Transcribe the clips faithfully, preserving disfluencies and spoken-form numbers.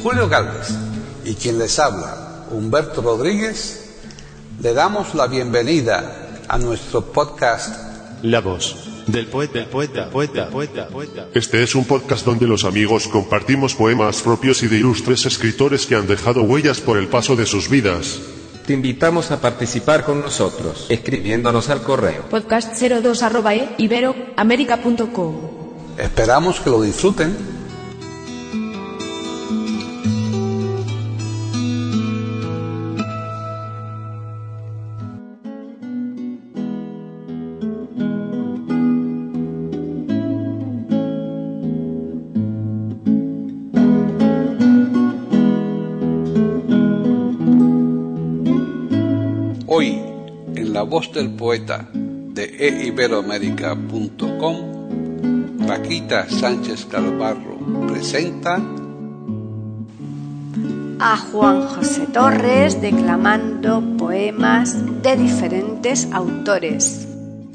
Julio Galvez y quien les habla, Humberto Rodríguez, le damos la bienvenida a nuestro podcast La voz del poeta, del poeta, poeta, poeta, poeta. Este es un podcast donde los amigos compartimos poemas propios y de ilustres escritores que han dejado huellas por el paso de sus vidas. Te invitamos a participar con nosotros, escribiéndonos al correo podcast cero dos arroba e iberoamerica punto com. Esperamos que lo disfruten. Hoy, en La Voz del Poeta de e iberoamerica punto com, Paquita Sánchez Galvarro presenta a Juan José Torres declamando poemas de diferentes autores.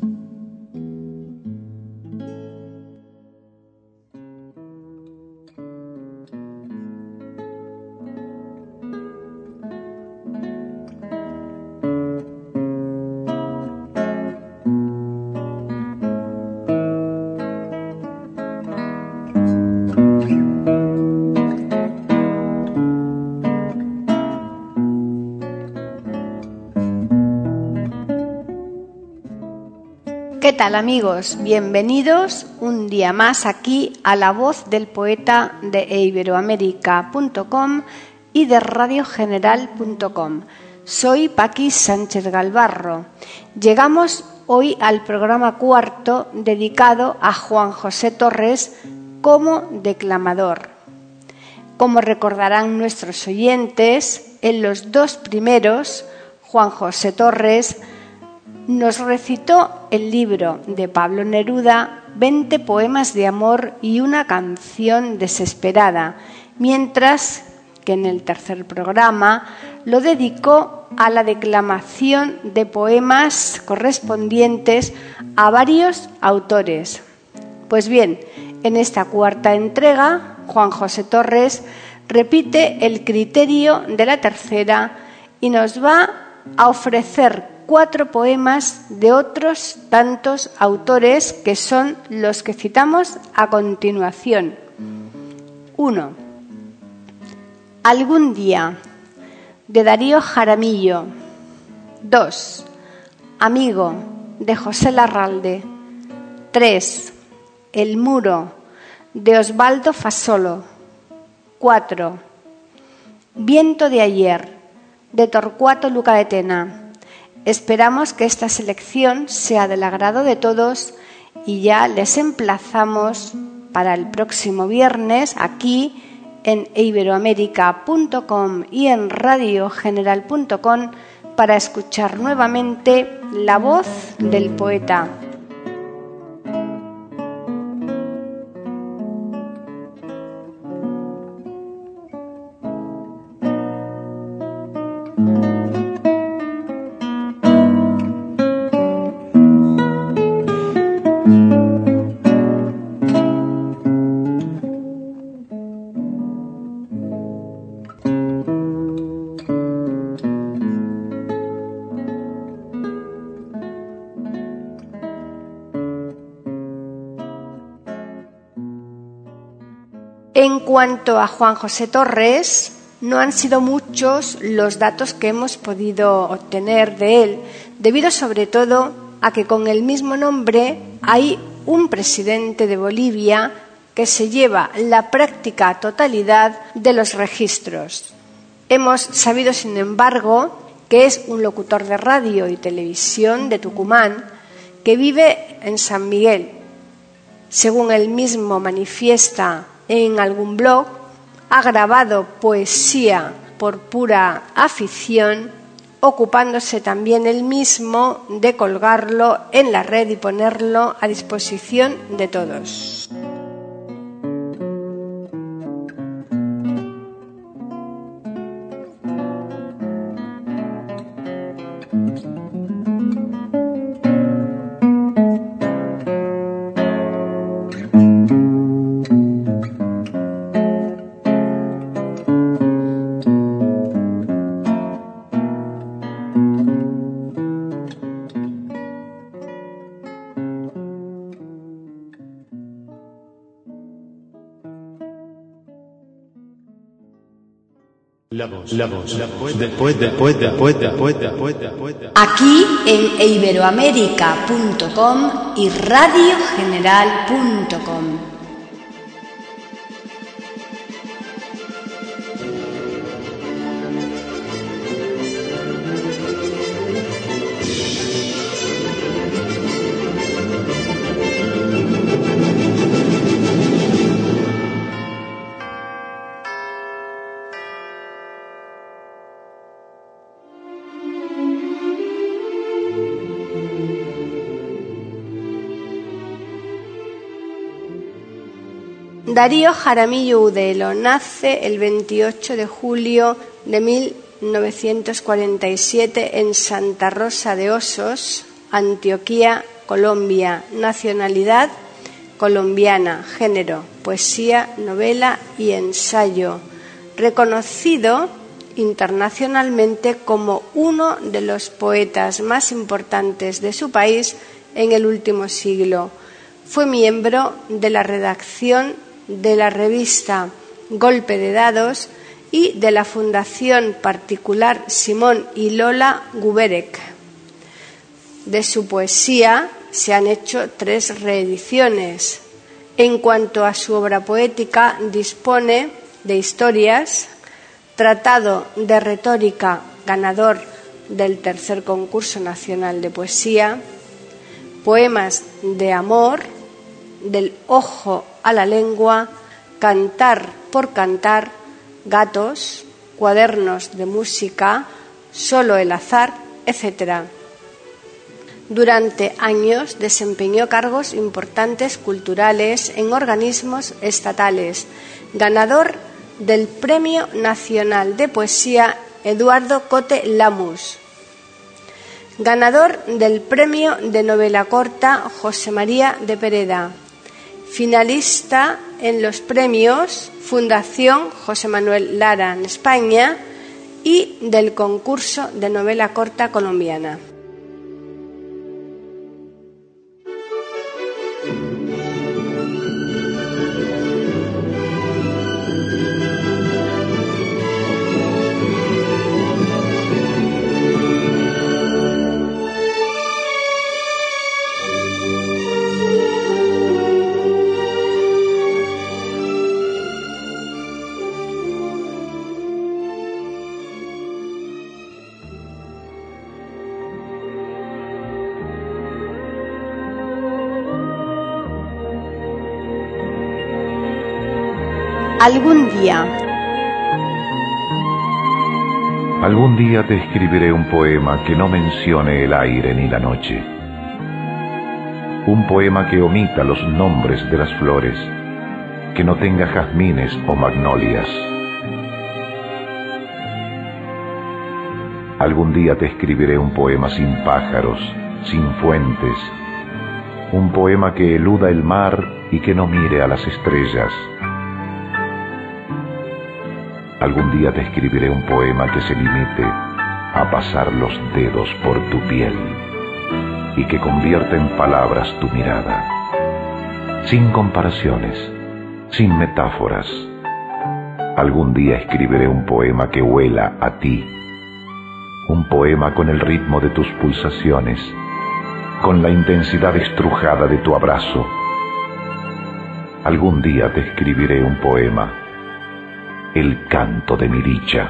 ¿Qué tal, amigos? Bienvenidos un día más aquí a La Voz del Poeta de e iberoamerica punto com y de radio general punto com. Soy Paqui Sánchez Galvarro. Llegamos hoy al programa cuarto dedicado a Juan José Torres como declamador. Como recordarán nuestros oyentes, en los dos primeros, Juan José Torres nos recitó el libro de Pablo Neruda, veinte poemas de amor y una canción desesperada, mientras que en el tercer programa lo dedicó a la declamación de poemas correspondientes a varios autores. Pues bien, en esta cuarta entrega, Juan José Torres repite el criterio de la tercera y nos va a ofrecer cuatro poemas de otros tantos autores que son los que citamos a continuación. uno. Algún día, de Darío Jaramillo. dos. Amigo, de José Larralde. tres. El muro, de Osvaldo Fasolo. cuatro. Viento de ayer, de Torcuato Luca de Tena. Esperamos que esta selección sea del agrado de todos y ya les emplazamos para el próximo viernes aquí en e iberoamerica punto com y en radio general punto com para escuchar nuevamente La Voz del Poeta. En cuanto a Juan José Torres, no han sido muchos los datos que hemos podido obtener de él, debido sobre todo a que con el mismo nombre hay un presidente de Bolivia que se lleva la práctica totalidad de los registros. Hemos sabido, sin embargo, que es un locutor de radio y televisión de Tucumán que vive en San Miguel. Según él mismo manifiesta en algún blog, ha grabado poesía por pura afición, ocupándose también él mismo de colgarlo en la red y ponerlo a disposición de todos. La voz, la voz, la voz del poeta, poeta, poeta, poeta, poeta, poeta. Aquí en iberoamerica punto com y radio general punto com. Darío Jaramillo Udelo nace el veintiocho de julio de mil novecientos cuarenta y siete en Santa Rosa de Osos, Antioquia, Colombia. Nacionalidad colombiana. Género: poesía, novela y ensayo. Reconocido internacionalmente como uno de los poetas más importantes de su país en el último siglo. Fue miembro de la redacción de la revista Golpe de Dados y de la Fundación Particular Simón y Lola Guberek. De su poesía se han hecho tres reediciones. En cuanto a su obra poética, dispone de historias, tratado de retórica, ganador del tercer concurso nacional de poesía, poemas de amor, del ojo a la lengua, cantar por cantar, gatos, cuadernos de música, solo el azar, etcétera. Durante años desempeñó cargos importantes culturales en organismos estatales, ganador del Premio Nacional de Poesía Eduardo Cote Lamus, ganador del Premio de Novela Corta José María de Pereda, finalista en los premios Fundación José Manuel Lara en España y del concurso de novela corta colombiana. Algún día. Algún día te escribiré un poema que no mencione el aire ni la noche. Un poema que omita los nombres de las flores, que no tenga jazmines o magnolias. Algún día te escribiré un poema sin pájaros, sin fuentes, un poema que eluda el mar y que no mire a las estrellas. Algún día te escribiré un poema que se limite a pasar los dedos por tu piel y que convierta en palabras tu mirada, sin comparaciones, sin metáforas. Algún día escribiré un poema que huela a ti, un poema con el ritmo de tus pulsaciones, con la intensidad estrujada de tu abrazo. Algún día te escribiré un poema, el canto de mi dicha.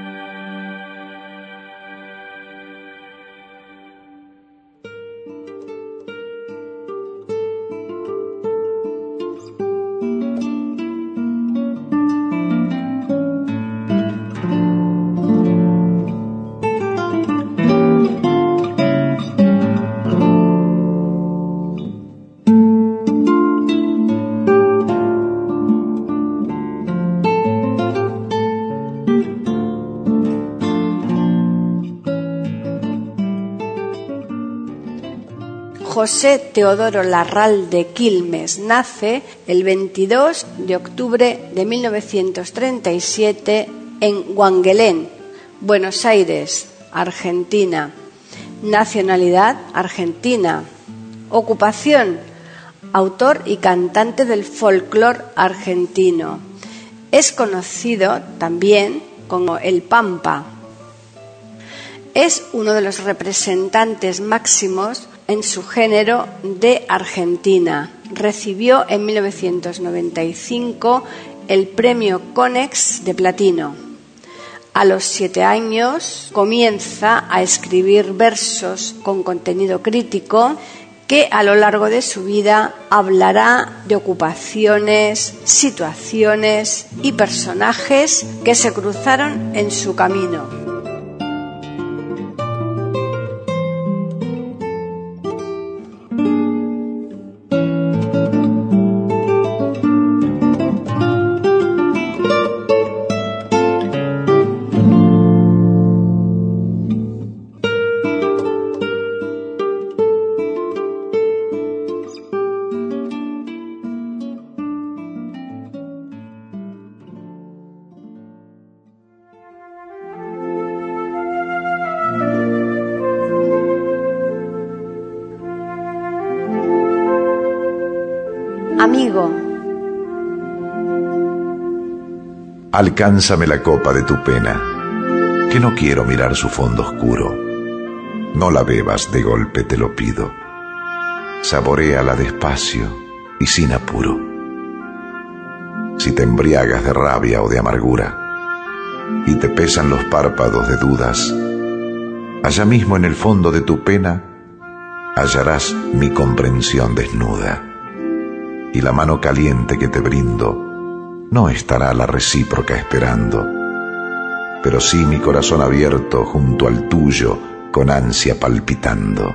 José Teodoro Larralde Quilmes nace el veintidós de octubre de mil novecientos treinta y siete en Guanguelén, Buenos Aires, Argentina. Nacionalidad argentina. Ocupación: autor y cantante del folclore argentino. Es conocido también con el Pampa. Es uno de los representantes máximos en su género de Argentina. Recibió en mil novecientos noventa y cinco el premio Konex de platino. A los siete años comienza a escribir versos con contenido crítico que a lo largo de su vida hablará de ocupaciones, situaciones y personajes que se cruzaron en su camino. Amigo, alcánzame la copa de tu pena, que no quiero mirar su fondo oscuro. No la bebas de golpe, te lo pido. Saboréala despacio y sin apuro. Si te embriagas de rabia o de amargura y te pesan los párpados de dudas, allá mismo en el fondo de tu pena hallarás mi comprensión desnuda. Y la mano caliente que te brindo no estará la recíproca esperando, pero sí mi corazón abierto junto al tuyo con ansia palpitando.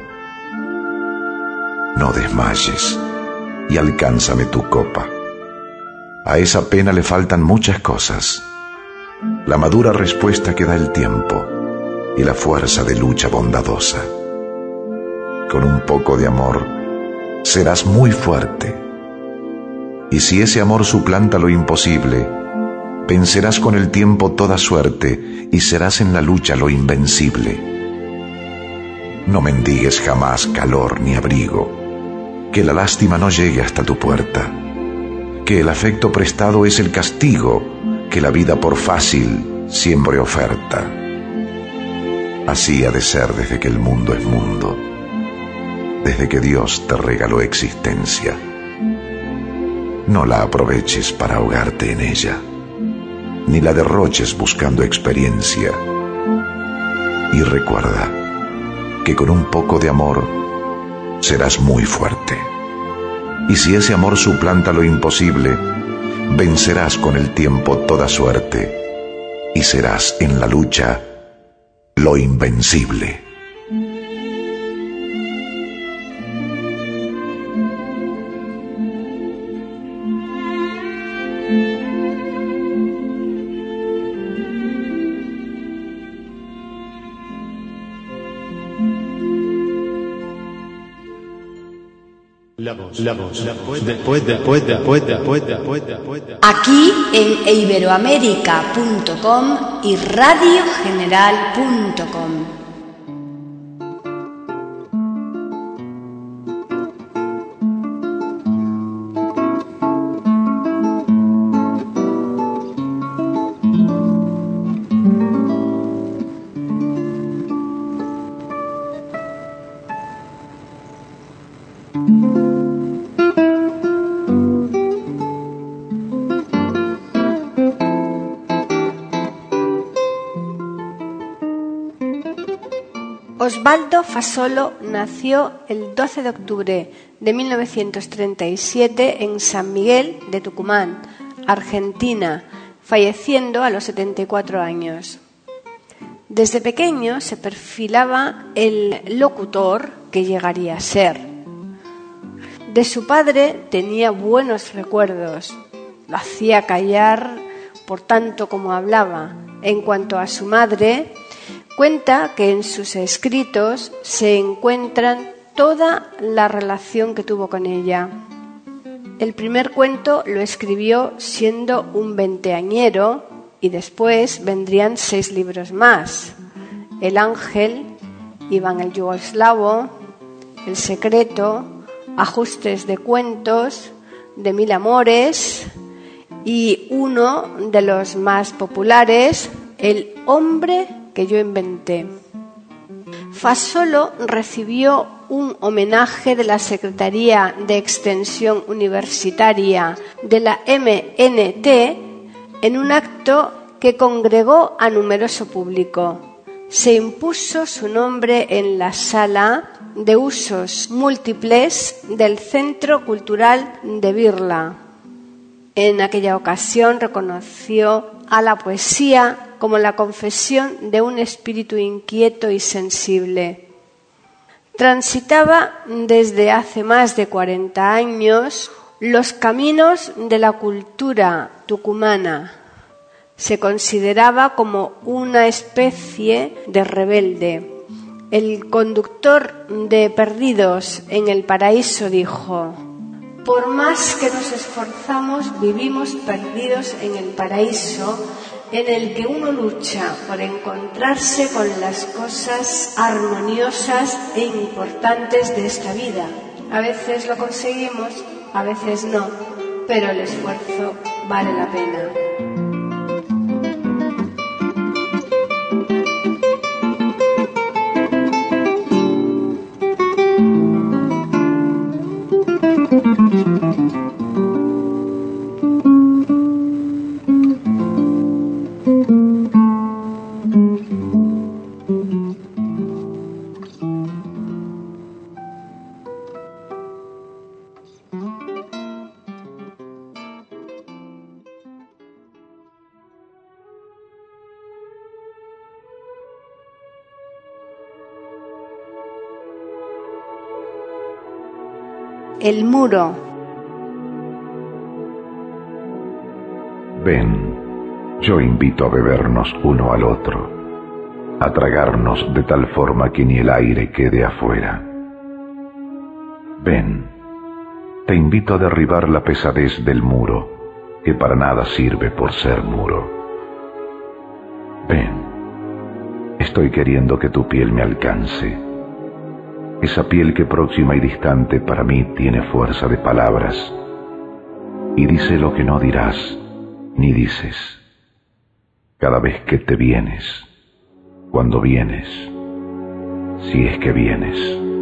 No desmayes y alcánzame tu copa. A esa pena le faltan muchas cosas: la madura respuesta que da el tiempo y la fuerza de lucha bondadosa. Con un poco de amor serás muy fuerte. Y si ese amor suplanta lo imposible, vencerás con el tiempo toda suerte y serás en la lucha lo invencible. No mendigues jamás calor ni abrigo, que la lástima no llegue hasta tu puerta, que el afecto prestado es el castigo que la vida por fácil siempre oferta. Así ha de ser desde que el mundo es mundo, desde que Dios te regaló existencia. No la aproveches para ahogarte en ella, ni la derroches buscando experiencia. Y recuerda que con un poco de amor serás muy fuerte. Y si ese amor suplanta lo imposible, vencerás con el tiempo toda suerte y serás en la lucha lo invencible. La voz, la voz, la voz, después, después, después, después, después, después. Aquí en iberoamerica punto com y radio general punto com. Osvaldo Fasolo nació el doce de octubre de mil novecientos treinta y siete en San Miguel de Tucumán, Argentina, falleciendo a los setenta y cuatro años. Desde pequeño se perfilaba el locutor que llegaría a ser. De su padre tenía buenos recuerdos, lo hacía callar por tanto como hablaba. En cuanto a su madre, cuenta que en sus escritos se encuentran toda la relación que tuvo con ella. El primer cuento lo escribió siendo un veinteañero y después vendrían seis libros más: El Ángel, Iván el Yugoslavo, El Secreto, Ajustes de Cuentos, De Mil Amores y uno de los más populares, el hombre que yo inventé. Fasolo recibió un homenaje de la Secretaría de Extensión Universitaria de la M N T en un acto que congregó a numeroso público. Se impuso su nombre en la sala de usos múltiples del Centro Cultural de Birla. En aquella ocasión reconoció a la poesía como la confesión de un espíritu inquieto y sensible. Transitaba desde hace más de cuarenta años los caminos de la cultura tucumana. Se consideraba como una especie de rebelde. El conductor de Perdidos en el Paraíso dijo: por más que nos esforzamos, vivimos perdidos en el paraíso, en el que uno lucha por encontrarse con las cosas armoniosas e importantes de esta vida. A veces lo conseguimos, a veces no, pero el esfuerzo vale la pena. El muro. Ven, yo invito a bebernos uno al otro, a tragarnos de tal forma que ni el aire quede afuera. Ven, te invito a derribar la pesadez del muro, que para nada sirve por ser muro. Ven, estoy queriendo que tu piel me alcance. Esa piel que próxima y distante para mí tiene fuerza de palabras y dice lo que no dirás ni dices. Cada vez que te vienes, cuando vienes, si es que vienes.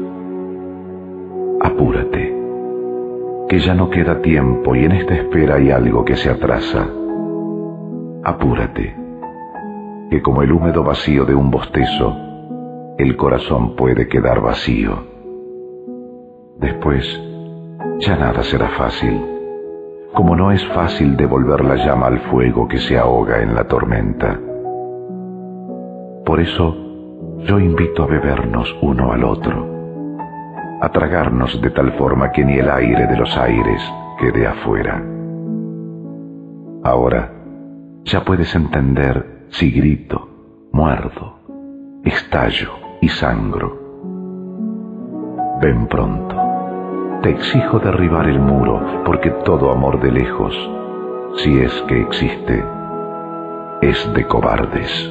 Apúrate, que ya no queda tiempo y en esta espera hay algo que se atrasa. Apúrate, que como el húmedo vacío de un bostezo, el corazón puede quedar vacío. Después, ya nada será fácil, como no es fácil devolver la llama al fuego que se ahoga en la tormenta. Por eso, yo invito a bebernos uno al otro, a tragarnos de tal forma que ni el aire de los aires quede afuera. Ahora, ya puedes entender si grito, muerdo, estallo y sangro. Ven pronto, te exijo derribar el muro, porque todo amor de lejos, si es que existe, es de cobardes.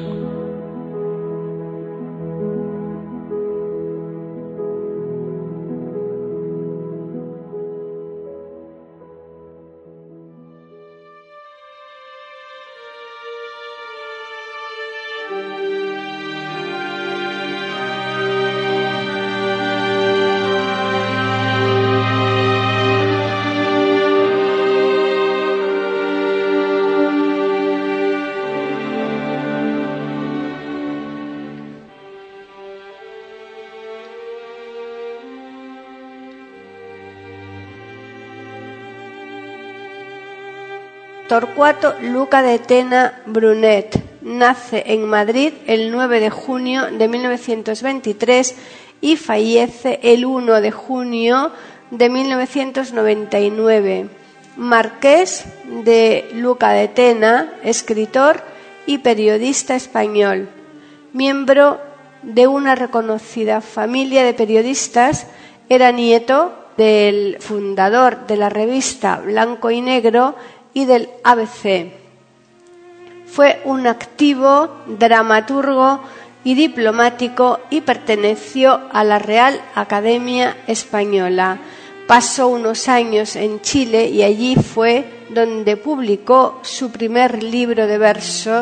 Torcuato Luca de Tena Brunet nace en Madrid el nueve de junio de mil novecientos veintitrés y fallece el uno de junio de mil novecientos noventa y nueve. Marqués de Luca de Tena, escritor y periodista español, miembro de una reconocida familia de periodistas, era nieto del fundador de la revista Blanco y Negro y del A B C. Fue un activo dramaturgo y diplomático y perteneció a la Real Academia Española. Pasó unos años en Chile y allí fue donde publicó su primer libro de versos,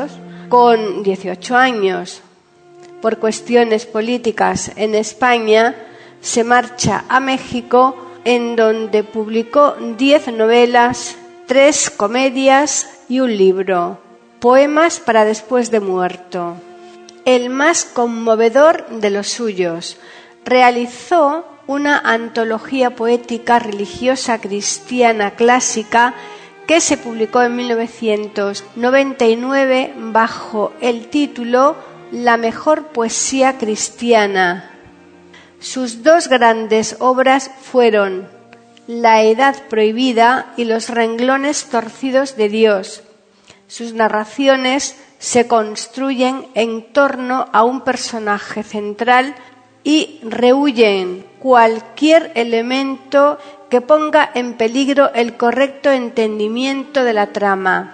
con dieciocho años. Por cuestiones políticas en España, se marcha a México, en donde publicó diez novelas, tres comedias y un libro, Poemas para después de muerto. El más conmovedor de los suyos, realizó una antología poética religiosa cristiana clásica que se publicó en mil novecientos noventa y nueve bajo el título La mejor poesía cristiana. Sus dos grandes obras fueron La edad prohibida y Los renglones torcidos de Dios. Sus narraciones se construyen en torno a un personaje central y rehúyen cualquier elemento que ponga en peligro el correcto entendimiento de la trama.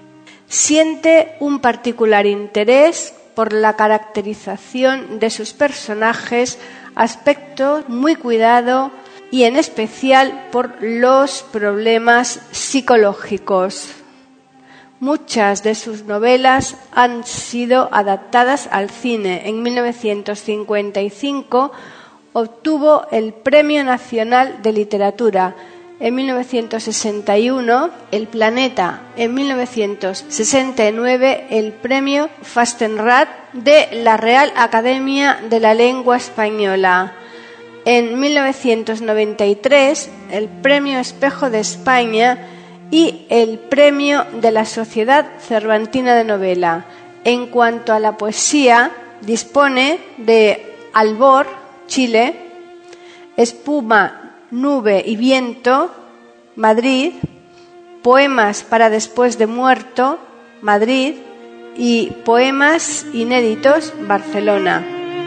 Siente un particular interés por la caracterización de sus personajes, aspecto muy cuidado y en especial por los problemas psicológicos. Muchas de sus novelas han sido adaptadas al cine. En mil novecientos cincuenta y cinco obtuvo el Premio Nacional de Literatura. En mil novecientos sesenta y uno, El Planeta. En mil novecientos sesenta y nueve, el Premio Fastenrath de la Real Academia de la Lengua Española. En mil novecientos noventa y tres, el Premio Espejo de España y el Premio de la Sociedad Cervantina de Novela. En cuanto a la poesía, dispone de Albor, Chile, Espuma, Nube y Viento, Madrid, Poemas para después de muerto, Madrid, y Poemas inéditos, Barcelona.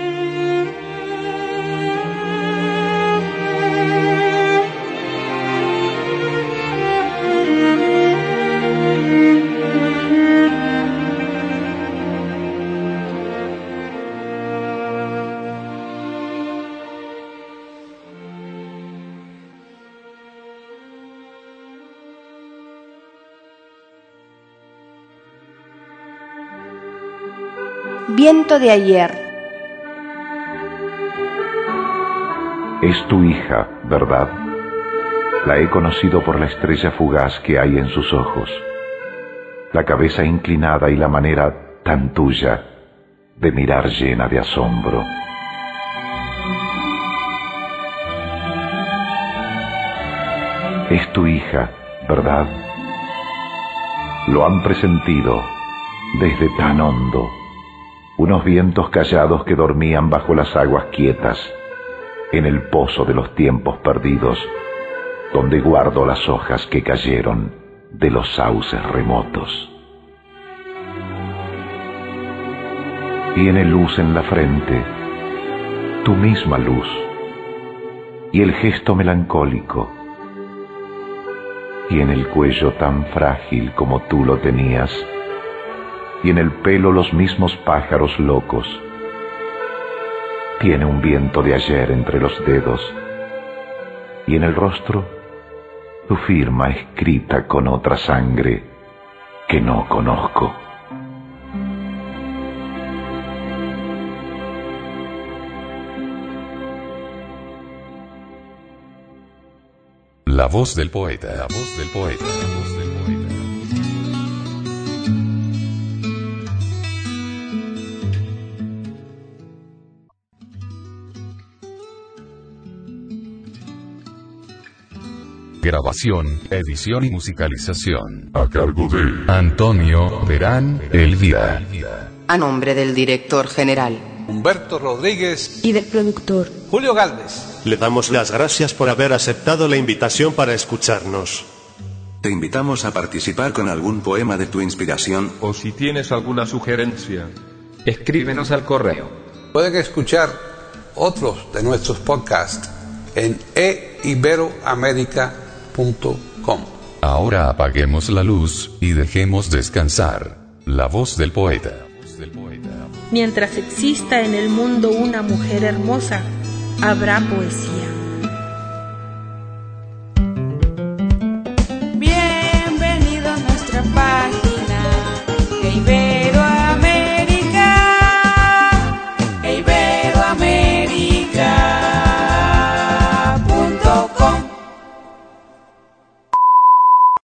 Viento de ayer. Es tu hija, ¿verdad? La he conocido por la estrella fugaz que hay en sus ojos, la cabeza inclinada y la manera tan tuya de mirar llena de asombro. Es tu hija, ¿verdad? Lo han presentido desde tan hondo unos vientos callados que dormían bajo las aguas quietas, en el pozo de los tiempos perdidos, donde guardo las hojas que cayeron de los sauces remotos. Tiene luz en la frente, tu misma luz, y el gesto melancólico. Tiene el cuello tan frágil como tú lo tenías, y en el pelo los mismos pájaros locos. Tiene un viento de ayer entre los dedos, y en el rostro tu firma escrita con otra sangre que no conozco. La voz del poeta, la voz del poeta, la voz del poeta. Grabación, edición y musicalización A cargo de Antonio Verán Elvira. A nombre del director general Humberto Rodríguez y del productor Julio Galvez. Le damos las gracias por haber aceptado la invitación para escucharnos. Te invitamos a participar con algún poema de tu inspiración. O si tienes alguna sugerencia, escríbenos al correo. Pueden escuchar otros de nuestros podcasts en e iberoamerica punto com. Ahora apaguemos la luz y dejemos descansar la voz del poeta. Mientras exista en el mundo una mujer hermosa, habrá poesía.